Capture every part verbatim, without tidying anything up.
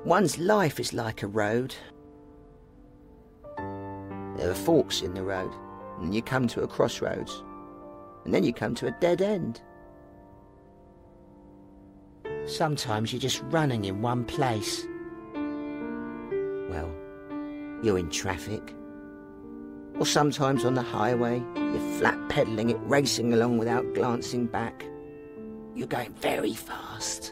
One's life is like a road. There are forks in the road, and you come to a crossroads, and then you come to a dead end. Sometimes you're just running in one place. Well, you're in traffic. Or sometimes on the highway, you're flat-pedalling it, racing along without glancing back. You're going very fast.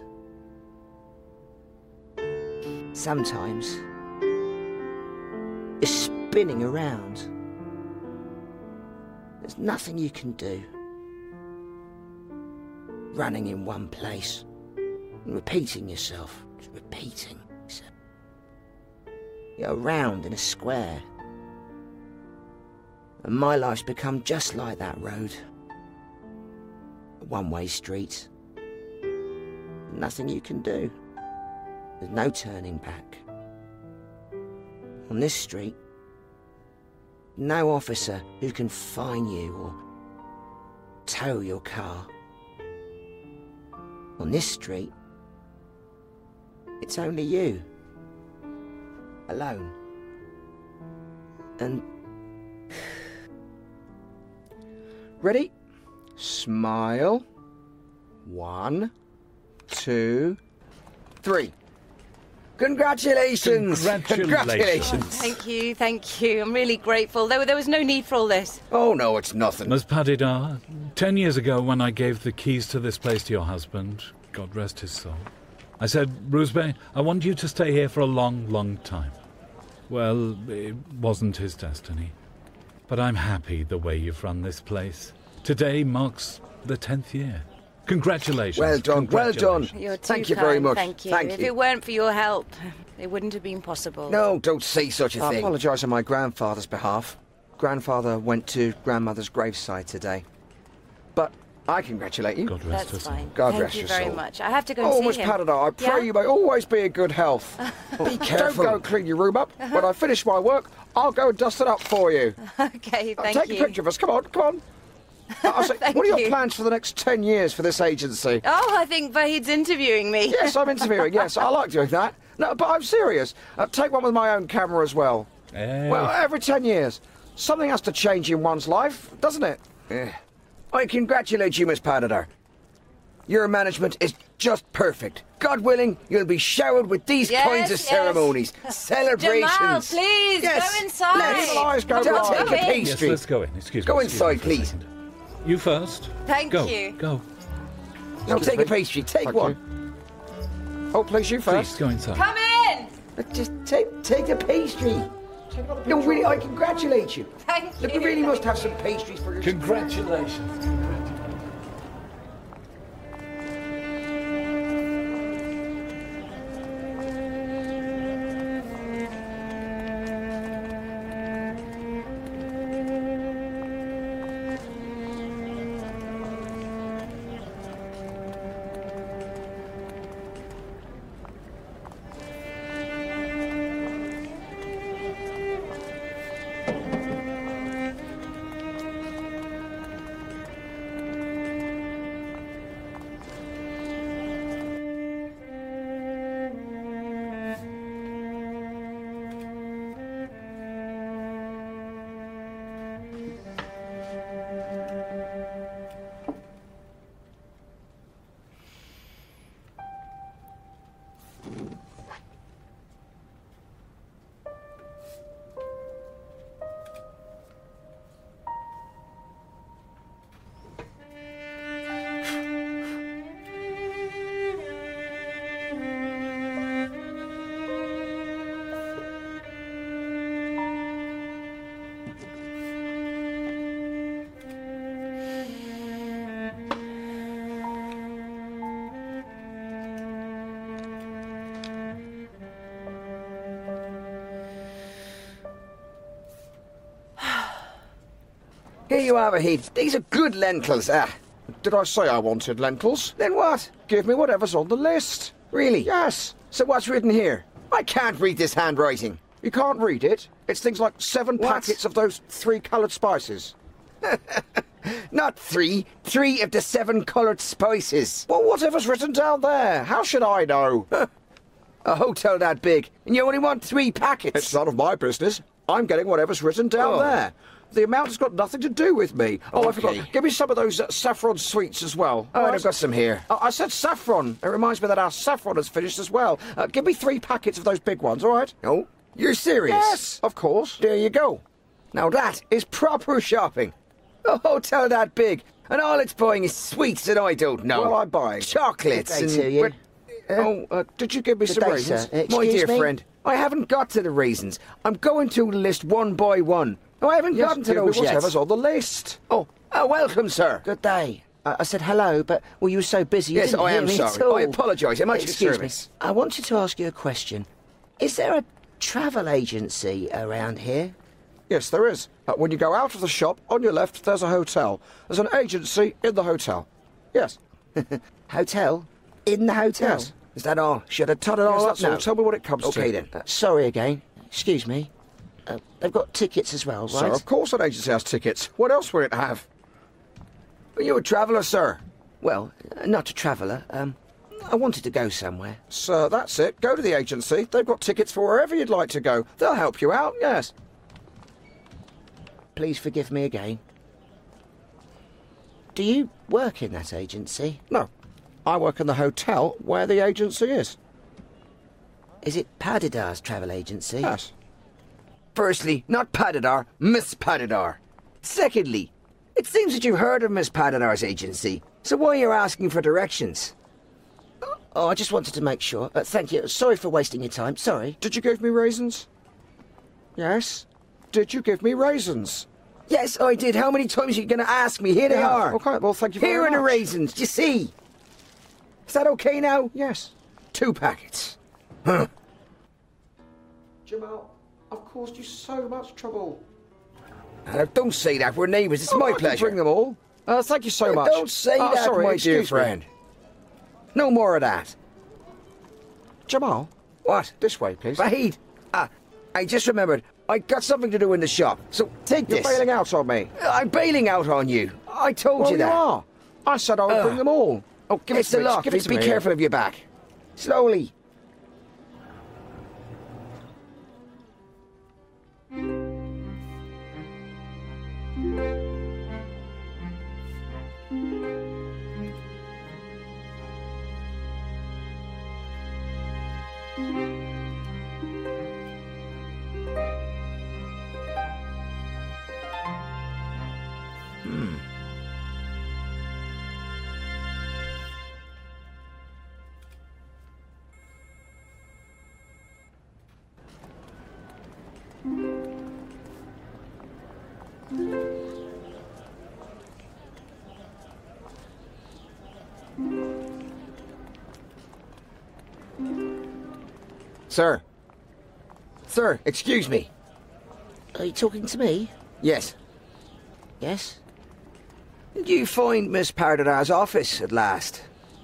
Sometimes you're spinning around. There's nothing you can do. Running in one place and repeating yourself, just repeating yourself. You're round in a square. And my life's become just like that road. A one-way street. Nothing you can do. There's no turning back. On this street, no officer who can fine you or tow your car. On this street, it's only you. Alone. And... Ready? Smile. One, two, three. Congratulations! Congratulations! Congratulations. Thank you, thank you. I'm really grateful. There, there was no need for all this. Oh, no, it's nothing. Miss Padidar, ten years ago when I gave the keys to this place to your husband, God rest his soul, I said, Roosbay, I want you to stay here for a long, long time. Well, it wasn't his destiny. But I'm happy the way you've run this place. Today marks the tenth year. Congratulations. Well done, well done. You're too Thank you kind, very much. Thank you. Thank if you. it weren't for your help, it wouldn't have been possible. No, don't say such a I thing. apologise on my grandfather's behalf. Grandfather went to grandmother's graveside today. But I congratulate you. God rest That's her soul. fine. God Thank rest you your very soul. much. I have to go Oh, and Miss see him. Padidar, I pray Yeah? you may always be in good health. Be careful. Don't go and clean your room up. When I finish my work, I'll go and dust it up for you. Okay, I'll thank take you. a picture of us. Come on, come on. I'll say, Thank what are your you. plans for the next ten years for this agency? Oh, I think Vahid's interviewing me. Yes, I'm interviewing. Yes, I like doing that. No, but I'm serious. Uh, take one with my own camera as well. Hey. Well, every ten years, something has to change in one's life, doesn't it? Yeah. I congratulate you, Miss Padidar. Your management is just perfect. God willing, you'll be showered with these Yes, kinds of yes. ceremonies, celebrations. Jamal, please, Yes, go inside. let's- Little eyes go Don't blind. take a Okay. Yes, pastry. let's go in. Excuse Go me. excuse inside, me for a please. second. You first. Thank go, you. Go. No, Excuse take me. a pastry. Take Thank one. you. Oh, please, you Please, first. go inside. Come in. But just take take the pastry. No, really, I congratulate you. Thank you. Look, we really must have some pastries for your... Congratulations. Here you are, Vahid. These are good lentils. Ah, Did I say I wanted lentils? then what? Give me whatever's on the list. Really? Yes. So what's written here? I can't read this handwriting. You can't read it. It's things like seven What? packets of those three coloured spices. Not three. Three of the seven coloured spices. Well, whatever's written down there. How should I know? A hotel that big, and you only want three packets? It's none of my business. I'm getting whatever's written down Oh. there. The amount has got nothing to do with me. Oh, I Okay. forgot. Give me some of those uh, saffron sweets as well. Oh, Right. I've got some here. Uh, I said saffron. It reminds me that our saffron has finished as well. Uh, give me three packets of those big ones, all right? Oh, you're serious? Yes, of course. There you go. Now that is proper shopping. A hotel that big, and all it's buying is sweets that I don't know. Well, I'm buying. chocolates Good day and. to you. but- Oh, uh, did you give me Good some day, raisins? sir. My Excuse dear me? friend, I haven't got to the raisins. I'm going through the list one by one. No, I haven't Yes, gotten to give me those yet. whatever's on the list. Oh, uh, welcome, sir. Good day. I, I said hello, but well, you were so busy. You Yes, didn't I hear am me sorry. at all. I apologise. I'm at your Excuse service. me. I wanted to ask you a question. Is there a travel agency around here? Yes, there is. Uh, when you go out of the shop, on your left, there's a hotel. There's an agency in the hotel. Yes. Hotel? In the hotel? Yes. Is that all? Should I tot it all Yes, up that's now? all. Tell me what it comes to. Okay then. Uh, sorry again. Excuse me. Uh, they've got tickets as well, right? Sir, of course an agency has tickets. What else would it have? Are you a traveller, sir? Well, uh, not a traveller. Um, I wanted to go somewhere. Sir, that's it. Go to the agency. They've got tickets for wherever you'd like to go. They'll help you out, yes. Please forgive me again. Do you work in that agency? No. I work in the hotel where the agency is. Is it Padidar's travel agency? Yes. Firstly, not Padidar, Miss Padidar. Secondly, it seems that you've heard of Miss Padidar's agency, so why are you asking for directions? Oh, I just wanted to make sure. Uh, thank you. Sorry for wasting your time. Sorry. Did you give me raisins? Yes. Did you give me raisins? Yes, I did. How many times are you going to ask me? Here they Yeah, are. okay, well, thank you very Here are the much. raisins. Do you see? Is that okay now? Yes. Two packets. Huh. Jamal, I've caused you so much trouble. Now, don't say that. We're neighbours. It's Oh, my I can pleasure. bring them all. Uh, thank you so Now, much. Don't say Oh, that, sorry, my dear excuse me. friend. No more of that. Jamal, What? this way, please. Vahid, ah, I just remembered. I got something to do in the shop, so take You're this. bailing out on me. I'm bailing out on you. I told Well, you you that. are. I said I would Ugh. bring them all. Oh, give It's it to the me. lock. Give it Please to be me. careful of your back. Slowly. Sir. Sir, excuse me. Are you talking to me? Yes. Yes? Did you find Miss Pardidar's office at last?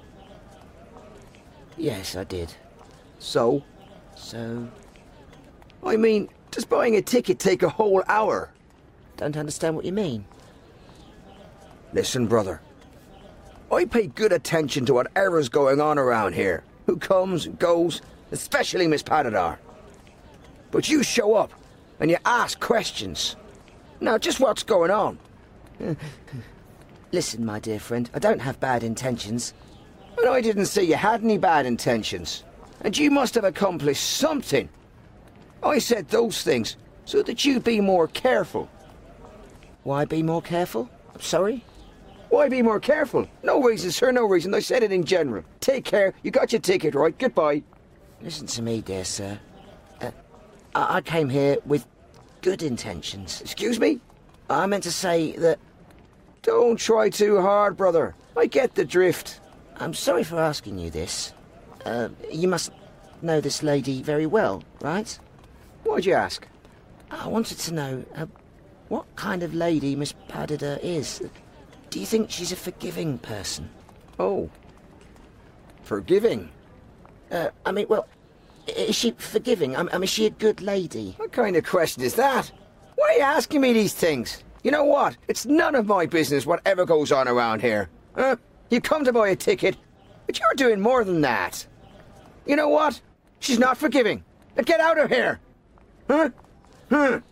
Yes, I did. So? So, I mean, does buying a ticket take a whole hour? don't understand what you mean. Listen, brother. I pay good attention to whatever's going on around here. Who comes and goes, especially Miss Padidar. But you show up and you ask questions. Now, just what's going on? Listen, my dear friend, I don't have bad intentions. And I didn't say you had any bad intentions. And you must have accomplished something. I said those things so that you'd be more careful. Why be more careful? I'm sorry? Why be more careful? No reason, sir, no reason. I said it in general. Take care. You got your ticket, right? Goodbye. Listen to me, dear sir. Uh, I, I came here with good intentions. Excuse me? I meant to say that Don't try too hard, brother. I get the drift. I'm sorry for asking you this. Uh, you must know this lady very well, right? Why'd you ask? I wanted to know uh, what kind of lady Miss Padidar is. Do you think she's a forgiving person? Oh. Forgiving? Uh, I mean, well, i- is she forgiving? I I mean, is she a good lady? What kind of question is that? Why are you asking me these things? You know what? It's none of my business whatever goes on around here. Huh? You come to buy a ticket, but you're doing more than that. You know what? She's not forgiving. Now get out of here! Huh? Huh?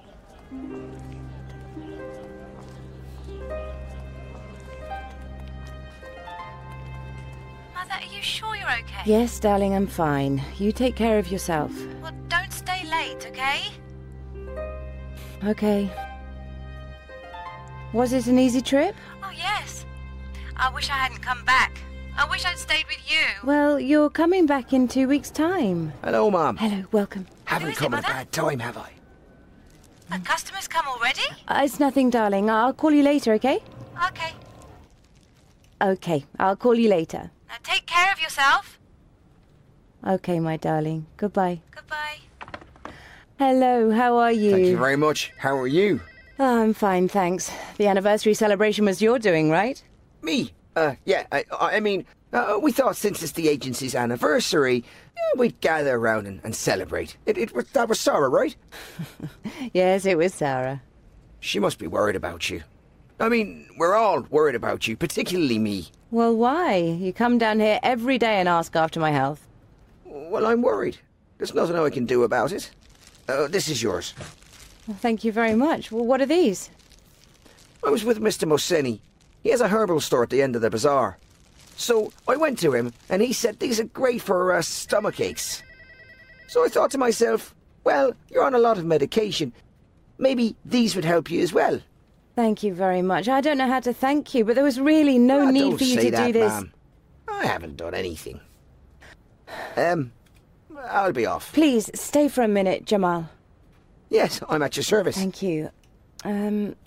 Mother, are you sure you're okay? Yes, darling, I'm fine. You take care of yourself. Well, don't stay late, okay? Okay. Was it an easy trip? Oh, yes. I wish I hadn't come back. I wish I'd stayed with you. Well, you're coming back in two weeks' time. Hello, Mum. Hello, welcome. Haven't is it, come at a Mother? bad time, have I? The customers come already? Uh, it's nothing, darling. I'll call you later, okay? Okay. Okay, I'll call you later. Now take care of yourself. Okay, my darling. Goodbye. Goodbye. Hello, how are you? Thank you very much. How are you? Oh, I'm fine, thanks. The anniversary celebration was your doing, right? Me? Uh, yeah, I, I mean, uh, we thought since it's the agency's anniversary, uh, we'd gather around and, and celebrate. It, it was, that was Sarah, right? Yes, it was Sarah. She must be worried about you. I mean, we're all worried about you, particularly me. Well, why? You come down here every day and ask after my health. Well, I'm worried. There's nothing I can do about it. Uh, this is yours. Well, thank you very much. Well, what are these? I was with Mister Moseni. He has a herbal store at the end of the bazaar. So I went to him, and he said these are great for uh, stomach aches. So I thought to myself, well, you're on a lot of medication. Maybe these would help you as well. Thank you very much. I don't know how to thank you, but there was really no Ah, need don't for you say to that, do this. ma'am. I haven't done anything. Um, I'll be off. Please, stay for a minute, Jamal. Yes, I'm at your service. Thank you. Um,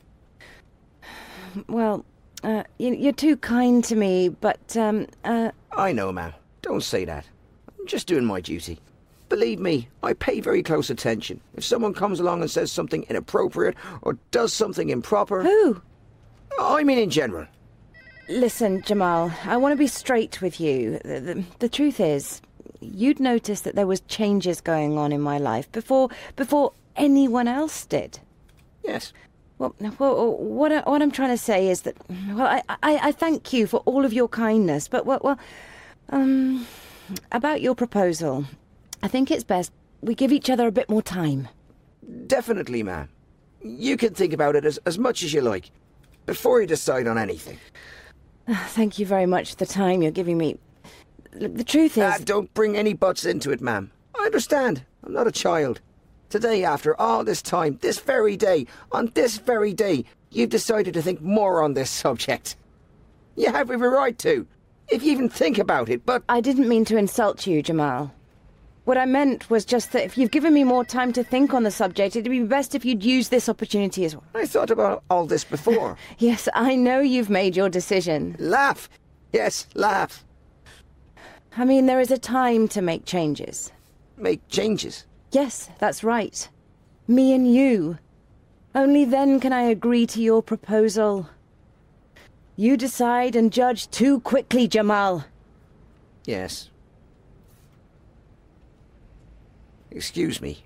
well, uh, you, you're too kind to me, but, um, uh, I know, ma'am. Don't say that. I'm just doing my duty. Believe me, I pay very close attention. If someone comes along and says something inappropriate or does something improper... who? I mean in general. Listen, Jamal, I want to be straight with you. The, the, the truth is, you'd noticed that there was changes going on in my life before before anyone else did. Yes. Well, well what, I, what I'm trying to say is that, well, I, I, I thank you for all of your kindness, but, well, well, um, about your proposal, I think it's best we give each other a bit more time. Definitely, ma'am. You can think about it as, as much as you like, before you decide on anything. Thank you very much for the time you're giving me. Look, the truth is... Ah, don't bring any buts into it, ma'am. I understand. I'm not a child. Today, after all this time, this very day, on this very day, you've decided to think more on this subject. You have every right to, if you even think about it, but... I didn't mean to insult you, Jamal. What I meant was just that if you've given me more time to think on the subject, it'd be best if you'd use this opportunity as well. I thought about all this before. Yes, I know you've made your decision. Laugh. Yes, laugh. I mean, there is a time to make changes. Make changes. Yes, that's right. Me and you. Only then can I agree to your proposal. You decide and judge too quickly, Jamal. Yes. Excuse me.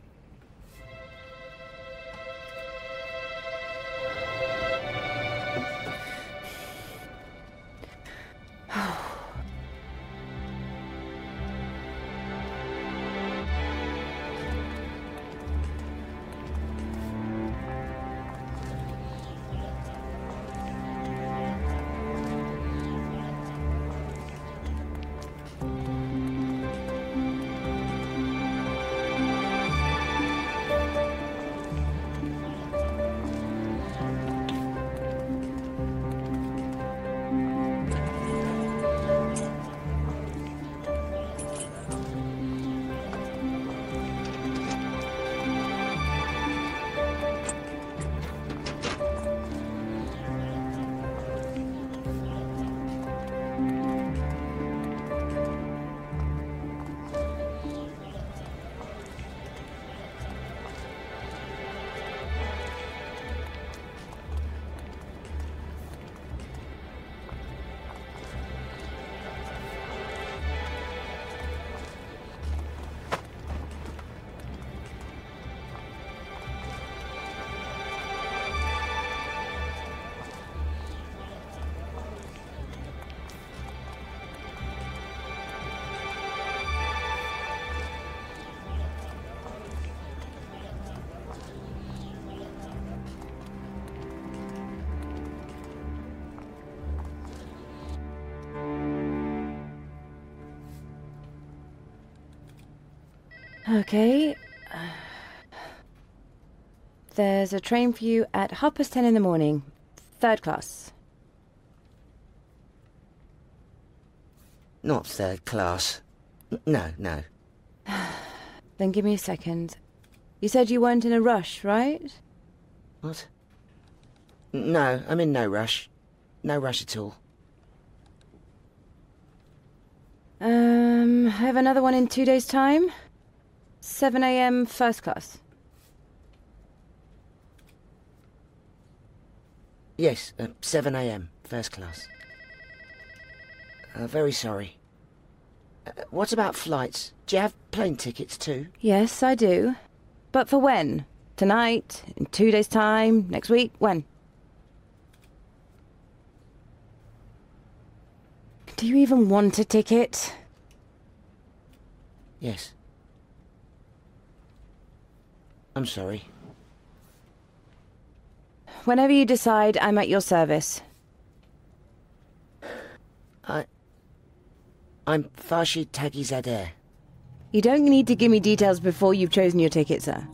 Okay. There's a train for you at half past ten in the morning. Third class. Not third class. N- No, no. Then give me a second. You said you weren't in a rush, right? What? N- No, I'm in no rush. No rush at all. Um, I have another one in two days' time. seven a m first class. Yes, uh, seven a m first class. Uh, very sorry. Uh, what about flights? Do you have plane tickets too? Yes, I do. But for when? Tonight? In two days' time? Next week? When? Do you even want a ticket? Yes. I'm sorry. Whenever you decide, I'm at your service. I... I'm Farshid Tagizadeh. You don't need to give me details before you've chosen your ticket, sir.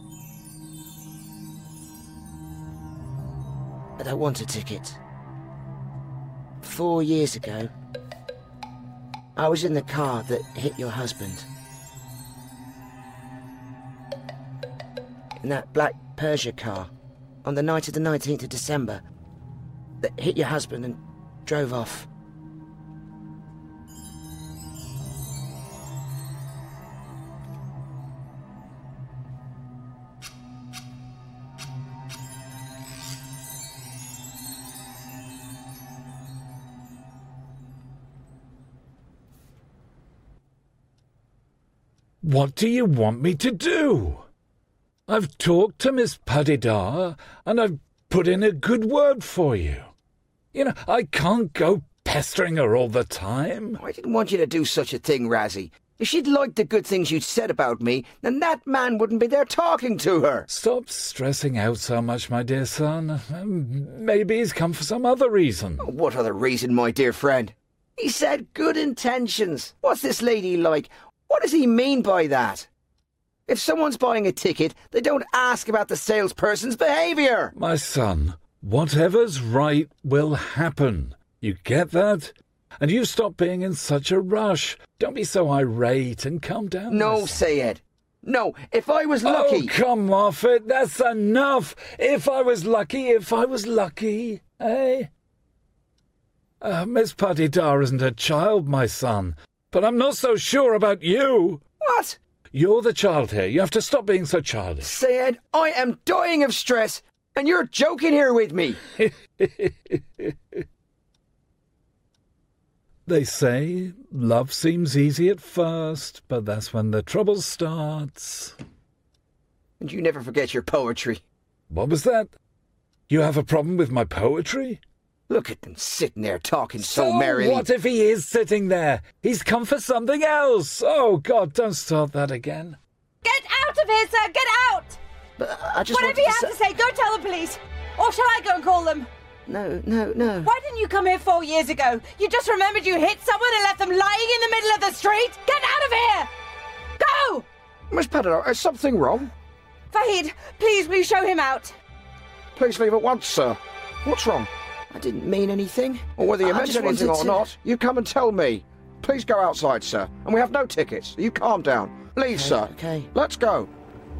I don't want a ticket. Four years ago, I was in the car that hit your husband. In that black Persia car, on the night of the nineteenth of December, that hit your husband and drove off. What do you want me to do? I've talked to Miss Padidar, and I've put in a good word for you. You know, I can't go pestering her all the time. I didn't want you to do such a thing, Razzie. If she'd liked the good things you'd said about me, then that man wouldn't be there talking to her. Stop stressing out so much, my dear son. Um, Maybe he's come for some other reason. What other reason, my dear friend? He said good intentions. What's this lady like? What does he mean by that? If someone's buying a ticket, they don't ask about the salesperson's behaviour. My son, whatever's right will happen. You get that? And you stop being in such a rush. Don't be so irate and calm down. No, my son. Sayed. No, if I was lucky... Oh, come off it. That's enough. If I was lucky, if I was lucky, eh? Uh, Miss Padidar isn't a child, my son. But I'm not so sure about you. What? You're the child here. You have to stop being so childish. Sayed, I am dying of stress, and you're joking here with me. They say love seems easy at first, but that's when the trouble starts. And you never forget your poetry. What was that? You have a problem with my poetry? Look at them sitting there talking so, So merrily. what if he is sitting there? He's come for something else. Oh, God, don't start that again. Get out of here, sir! Get out! But I just Whatever wanted you to have say... to say, go tell the police! Or shall I go and call them? No, no, no. Why didn't you come here four years ago? You just remembered you hit someone and left them lying in the middle of the street? Get out of here! Go! Miss Padidar, is something wrong? Fahid, please will you show him out? Please leave at once, sir. What's wrong? I didn't mean anything. Or whether you I meant just anything wanted or to- not, you come and tell me. Please go outside, sir. And we have no tickets. You calm down. Please, Okay, sir. okay. Let's go.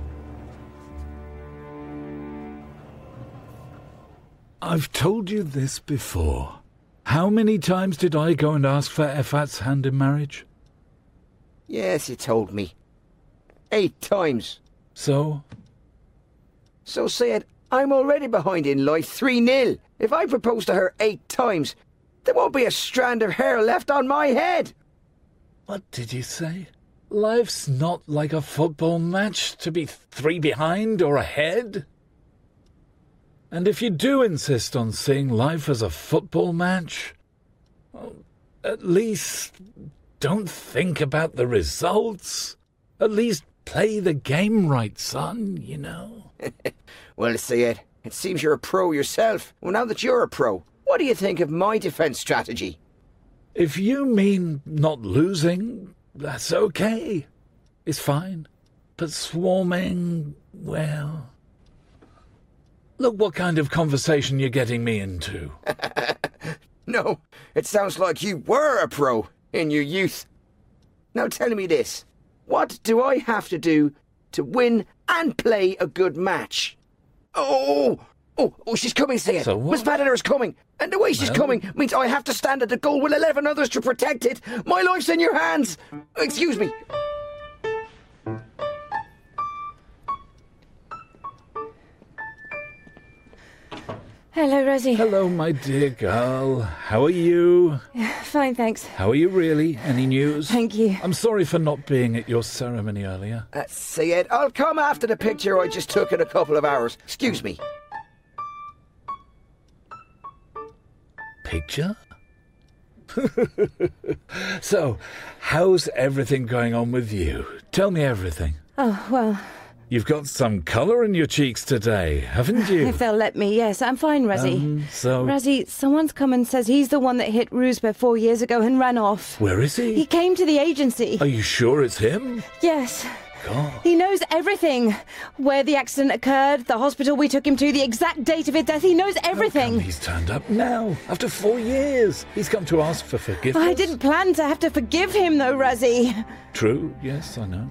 I've told you this before. How many times did I go and ask for Efat's hand in marriage? Yes, you told me. Eight times. So? So, Sayed, I'm already behind in life three nil. If I propose to her eight times, there won't be a strand of hair left on my head. What did you say? Life's not like a football match to be three behind or ahead. And if you do insist on seeing life as a football match, well, at least don't think about the results. At least play the game right, son, you know. Well, Sayed, it seems you're a pro yourself. Well, now that you're a pro, what do you think of my defence strategy? If you mean not losing, that's okay. It's fine. but swarming, well... Look what kind of conversation you're getting me into. No, it sounds like you were a pro in your youth. Now tell me this. What do I have to do to win and play a good match? Oh, oh, oh, she's coming, say it. So what? Miss Padder is coming. And the way she's Well- coming means I have to stand at the goal with eleven others to protect it. My life's in your hands. Excuse me. Hello, Rosie. Hello, my dear girl. How are you? Fine, thanks. How are you really? Any news? Thank you. I'm sorry for not being at your ceremony earlier. Uh, say it. I'll come after the picture I just took in a couple of hours. Excuse me. Picture? So, how's everything going on with you? Tell me everything. Oh, well, You've got some colour in your cheeks today, haven't you? if they'll let me, yes, I'm fine, Rosie. Um, so, Rosie, someone's come and says he's the one that hit Roosbear four years ago and ran off. where is He he? came to the agency. Are you sure it's him? Yes. God. He knows everything. Where the accident occurred, the hospital we took him to, the exact date of his death. He knows How everything. come he's turned up now, after four years? He's come to ask for forgiveness. I didn't plan to have to forgive him, though, Rosie. True, yes, I know.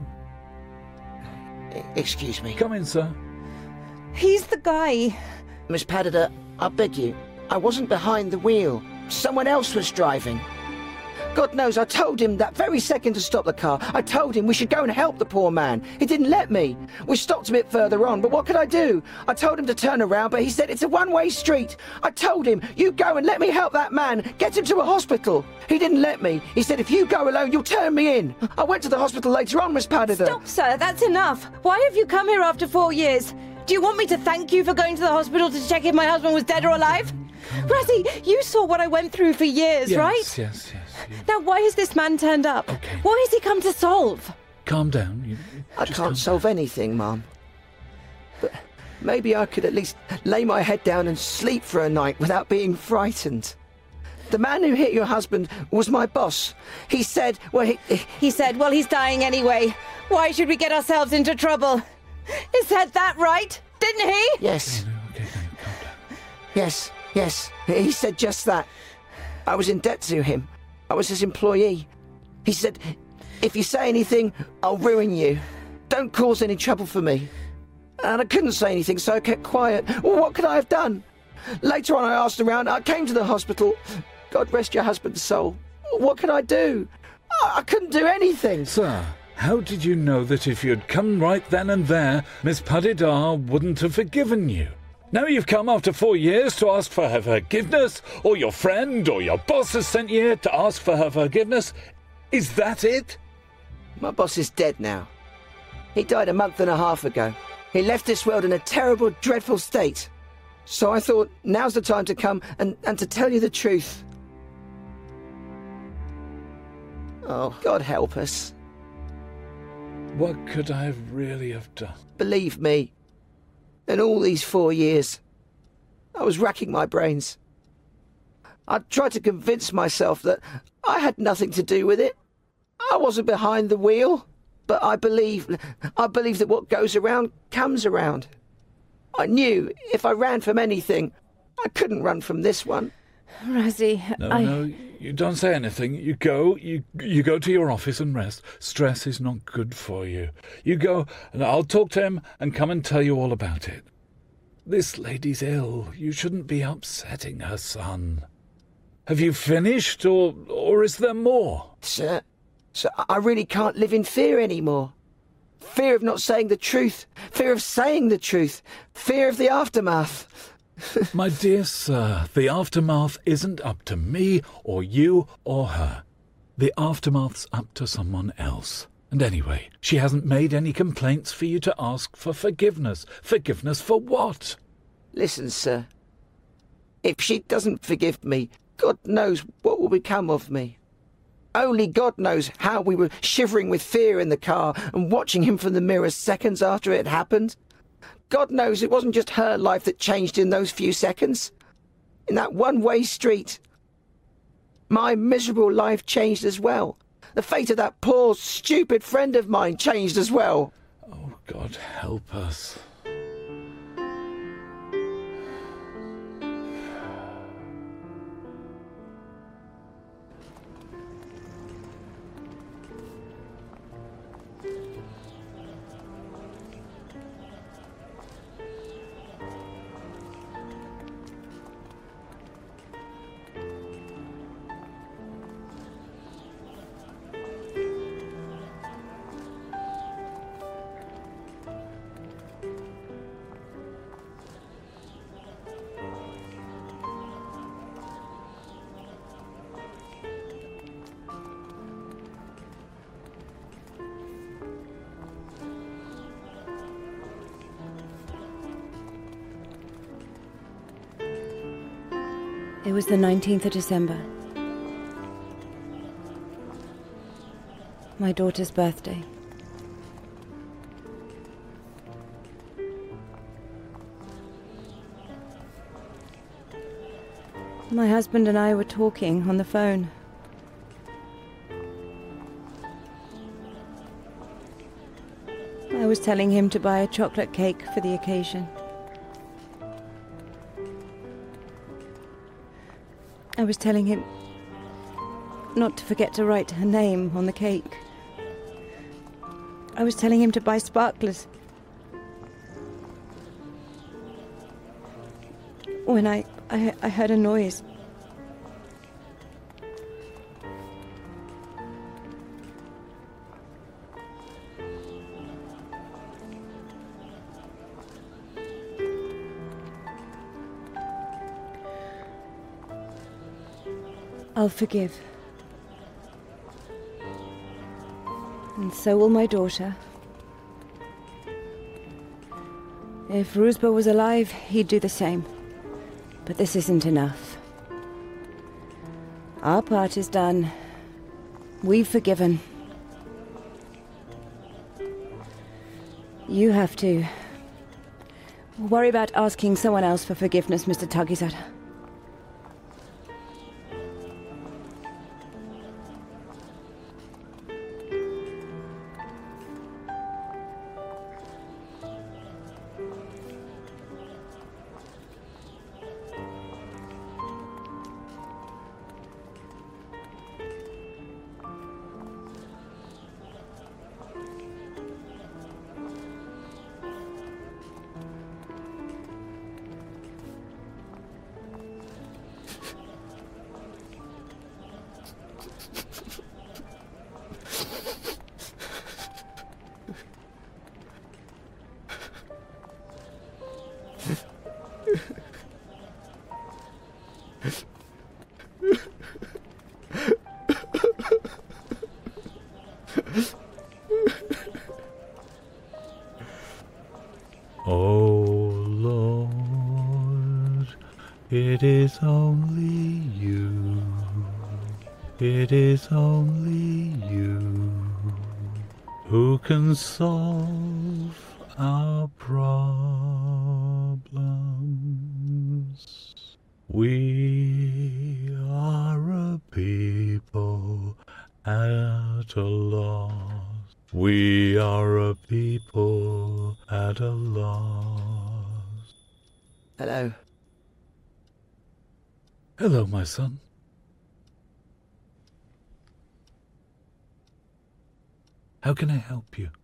Excuse me. Come in, sir. He's the guy. Miss Padder, I beg you. I wasn't behind the wheel. Someone else was driving. God knows I told him that very second to stop the car. I told him we should go and help the poor man. He didn't let me. We stopped a bit further on, but what could I do? I told him to turn around, but he said it's a one-way street. I told him, you go and let me help that man. Get him to a hospital. He didn't let me. He said, if you go alone, you'll turn me in. I went to the hospital later on, Miss Padder. Stop, sir. That's enough. Why have you come here after four years? Do you want me to thank you for going to the hospital to check if my husband was dead or alive? Rosie, you saw what I went through for years, Yes, right? yes, yes. You- Now, why has this man turned up? Okay. What has he come to solve? Calm down. You, I just can't calm solve anything, Mum. But maybe I could at least lay my head down and sleep for a night without being frightened. The man who hit your husband was my boss. He said, well, he... He said, well, he's dying anyway. Why should we get ourselves into trouble? He said that right, didn't he? Yes, down. Okay, now, calm down. yes, yes. He said just that. I was in debt to him. I was his employee. He said, if you say anything, I'll ruin you. Don't cause any trouble for me. And I couldn't say anything, so I kept quiet. Well, what could I have done? Later on, I asked around. I came to the hospital. God rest your husband's soul. What could I do? I, I couldn't do anything. Sir, how did you know that if you'd come right then and there, Miss Padidar wouldn't have forgiven you? Now you've come after four years to ask for her forgiveness, or your friend or your boss has sent you here to ask for her forgiveness. Is that it? My boss is dead now. He died a month and a half ago. He left this world in a terrible, dreadful state. So I thought, now's the time to come and, and to tell you the truth. Oh, God help us. What could I really have done? Believe me, in all these four years, I was racking my brains. I tried to convince myself that I had nothing to do with it. I wasn't behind the wheel, but I believe, I believe that what goes around comes around. I knew if I ran from anything, I couldn't run from this one. Rosie, No, I... no, you don't say anything. You go, you you go to your office and rest. Stress is not good for you. You go, and I'll talk to him and come and tell you all about it. This lady's ill. You shouldn't be upsetting her, son. Have you finished, or or is there more? Sir, sir, I really can't live in fear anymore. Fear of not saying the truth. Fear of saying the truth. Fear of the aftermath. My dear sir, the aftermath isn't up to me, or you, or her. The aftermath's up to someone else. And anyway, she hasn't made any complaints for you to ask for forgiveness. Forgiveness for what? Listen, sir. If she doesn't forgive me, God knows what will become of me. Only God knows how we were shivering with fear in the car and watching him from the mirror seconds after it happened. God knows it wasn't just her life that changed in those few seconds. In that one-way street. My miserable life changed as well. The fate of that poor, stupid friend of mine changed as well. Oh, God help us. It was the nineteenth of December. My daughter's birthday. My husband and I were talking on the phone. I was telling him to buy a chocolate cake for the occasion. I was telling him not to forget to write her name on the cake. I was telling him to buy sparklers. When I, I, I heard a noise. I'll forgive. And so will my daughter. If Rusba was alive, he'd do the same. But this isn't enough. Our part is done. We've forgiven. You have to worry about asking someone else for forgiveness, Mister Tagizat. Oh Lord, it is only you, it is only you who can solve our problems. We are a people at a loss. We are a people at a loss. Hello. Hello, my son. How can I help you?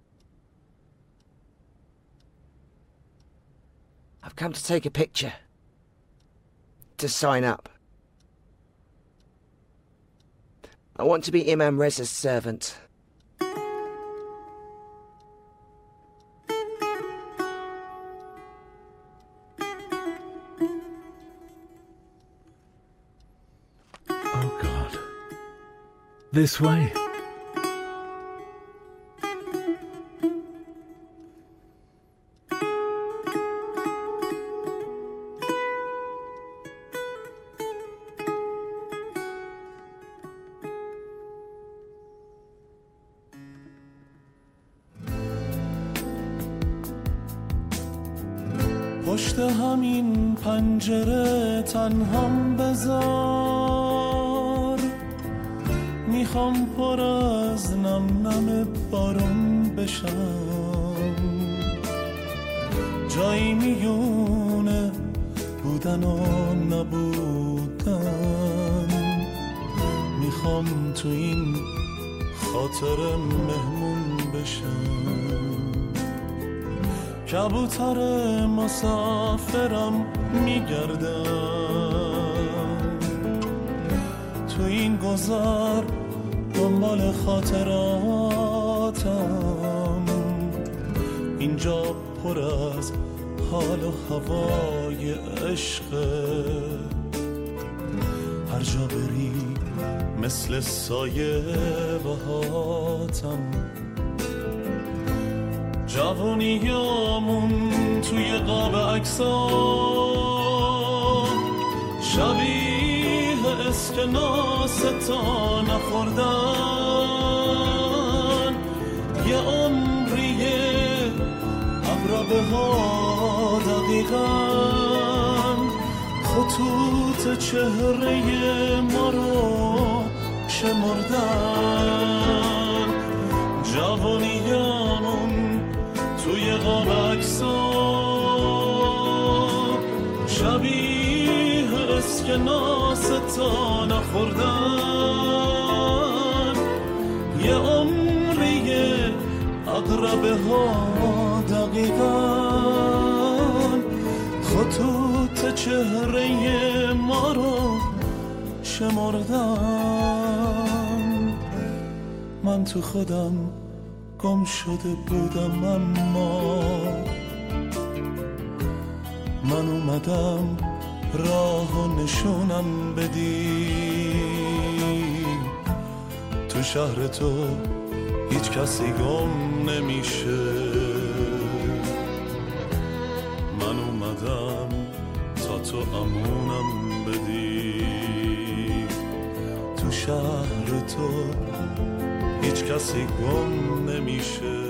I've come to take a picture. To sign up. I want to be Imam Reza's servant. Oh, God. This way. پشت همین پنجره تنهام بذار، میخوام پر از نم نم بارون بشم. جایی میونه بودن و نبودن. میخوام تو این خاطر مهمون بشم، کبوتر مسافرم میگردم تو این گذر دنبال خاطراتم. اینجا پر از حال و هوای عشقه، هر جا بری مثل سایه بهاتم. جوانیامون توی قاب عکس‌ها شبیه اسکناس تا نخوردن. یه عمریه عقربه ها دقیقاً خطوط چهره ما رو شمردن. جوانیامون توی قاب عکس‌ها شبیه اسکناس تا نخوردن. یه عمریه عقربه ها دقیقاً خطوط چهره ما رو شمردن. من تو خودم گم شده بودم، اما من اومدم راه و نشونم بدی. تو شهر تو هیچ کسی گم نمیشه، من اومدم تا تو امونم بدی. تو شهر تو هیچ کسی گم نمیشه.